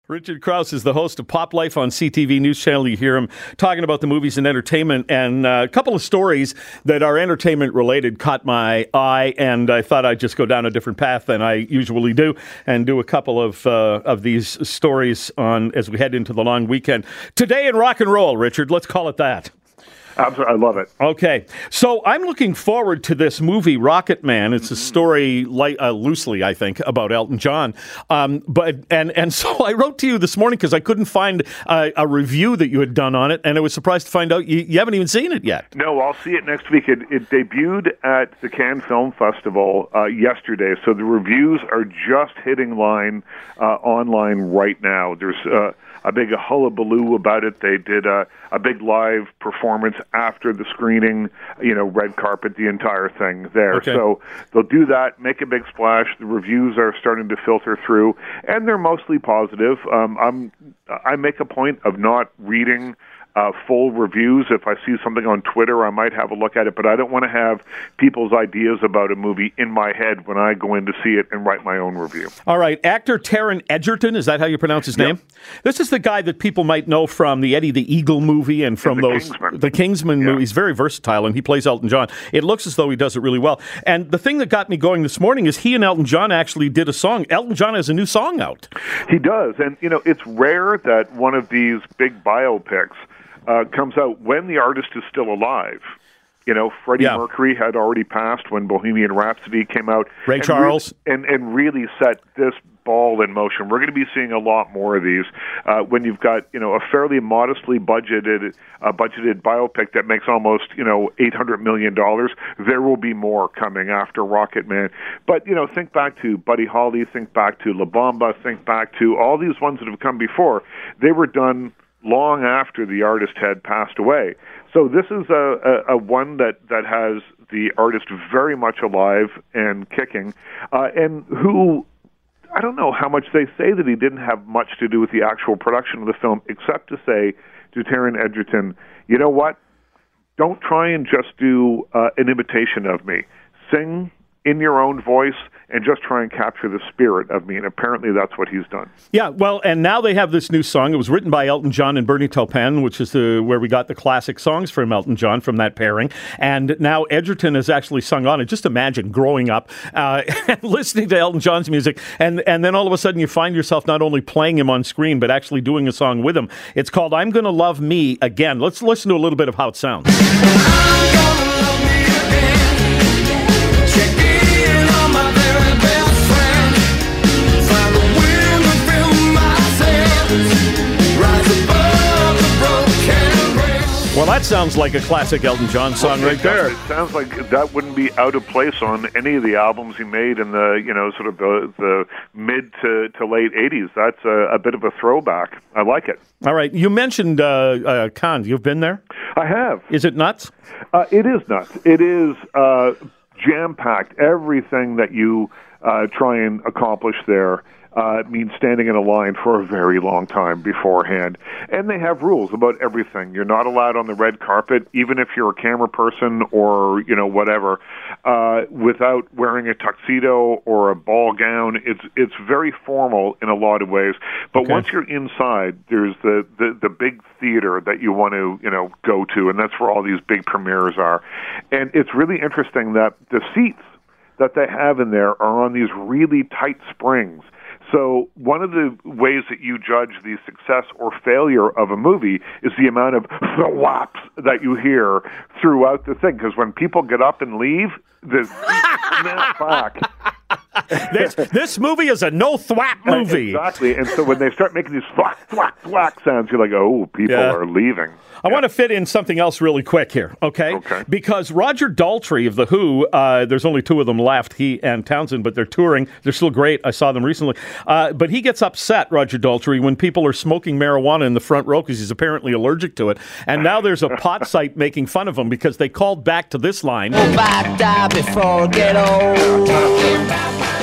Richard Krause is the host of Pop Life on CTV News Channel. You hear him talking about the movies and entertainment, and a couple of stories that are entertainment related caught my eye, and I thought I'd just go down a different path than I usually do and do a couple of these stories on as we head into the long weekend. Today in rock and roll, Richard, let's call it that. Absolutely, I love it. Okay, so I'm looking forward to this movie, Rocket Man. It's a story, loosely, I think, about Elton John. But so I wrote to you this morning because I couldn't find a review that you had done on it, and I was surprised to find out you haven't even seen it yet. No, I'll see it next week. It debuted at the Cannes Film Festival yesterday, so the reviews are just hitting line online right now. There's a big hullabaloo about it. They did a big live performance after the screening, red carpet, the entire thing there. Okay. So they'll do that, make a big splash. The reviews are starting to filter through, and they're mostly positive. I make a point of not reading full reviews. If I see something on Twitter, I might have a look at it, but I don't want to have people's ideas about a movie in my head when I go in to see it and write my own review. All right. Actor Taron Egerton, is that how you pronounce his name? This is the guy that people might know from the Eddie the Eagle movie and from the Kingsman movie. He's very versatile, and he plays Elton John. It looks as though he does it really well. And the thing that got me going this morning is he and Elton John actually did a song. Elton John has a new song out. He does. And, it's rare that one of these big biopics comes out when the artist is still alive. Freddie Mercury had already passed when Bohemian Rhapsody came out. Ray Charles. And really set this ball in motion. We're going to be seeing a lot more of these when you've got, a fairly modestly budgeted biopic that makes almost, $800 million. There will be more coming after Rocket Man. But, think back to Buddy Holly, think back to La Bamba, think back to all these ones that have come before. They were done long after the artist had passed away. So this is a one that has the artist very much alive and kicking, and who, I don't know how much they say that he didn't have much to do with the actual production of the film, except to say to Taron Egerton, you know what? Don't try and just do an imitation of me. Sing in your own voice and just try and capture the spirit of me. And apparently that's what he's done. Yeah, well, and now they have this new song. It was written by Elton John and Bernie Taupin, which is where we got the classic songs from Elton John from that pairing. And now Egerton has actually sung on it. Just imagine growing up and listening to Elton John's music, and then all of a sudden you find yourself not only playing him on screen, but actually doing a song with him. It's called I'm Gonna Love Me Again. Let's listen to a little bit of how it sounds. Well, that sounds like a classic Elton John song right there. It sounds like that wouldn't be out of place on any of the albums he made in the, sort of the mid to late 80s. That's a bit of a throwback. I like it. All right. You mentioned Cannes. You've been there? I have. Is it nuts? It is nuts. It is jam-packed. Everything that you try and accomplish there means standing in a line for a very long time beforehand. And they have rules about everything. You're not allowed on the red carpet, even if you're a camera person or, whatever, without wearing a tuxedo or a ball gown. It's very formal in a lot of ways. But once you're inside, there's the big theater that you want to, go to, and that's where all these big premieres are. And it's really interesting that the seats that they have in there are on these really tight springs. So one of the ways that you judge the success or failure of a movie is the amount of thwaps that you hear throughout the thing. Because when people get up and leave, the snap back. This movie is a no-thwap movie. Exactly. And so when they start making these thwack, thwack, thwack sounds, you're like, oh, people are leaving. I want to fit in something else really quick here, okay? Because Roger Daltrey of The Who, there's only two of them left, he and Townsend, but they're touring. They're still great. I saw them recently. But he gets upset, Roger Daltrey, when people are smoking marijuana in the front row because he's apparently allergic to it. And now there's a pot site making fun of him because they called back to this line. Go back, die before I get old.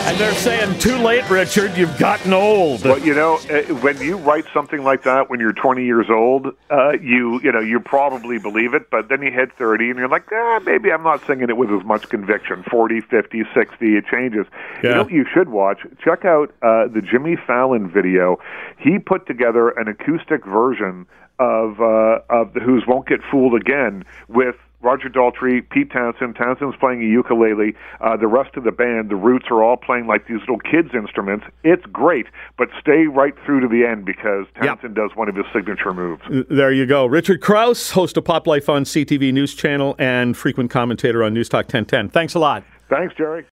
And they're saying, too late, Richard, you've gotten old. Well, when you write something like that when you're 20 years old, you probably believe it, but then you hit 30 and you're like, maybe I'm not singing it with as much conviction. 40, 50, 60, it changes. Yeah. You know what you should watch? Check out the Jimmy Fallon video. He put together an acoustic version of the Who's Won't Get Fooled Again with Roger Daltrey, Pete Townsend. Townsend's playing a ukulele. The rest of the band, the Roots, are all playing like these little kids' instruments. It's great, but stay right through to the end because Townsend does one of his signature moves. There you go. Richard Krause, host of Pop Life on CTV News Channel and frequent commentator on News Talk 1010. Thanks a lot. Thanks, Jerry.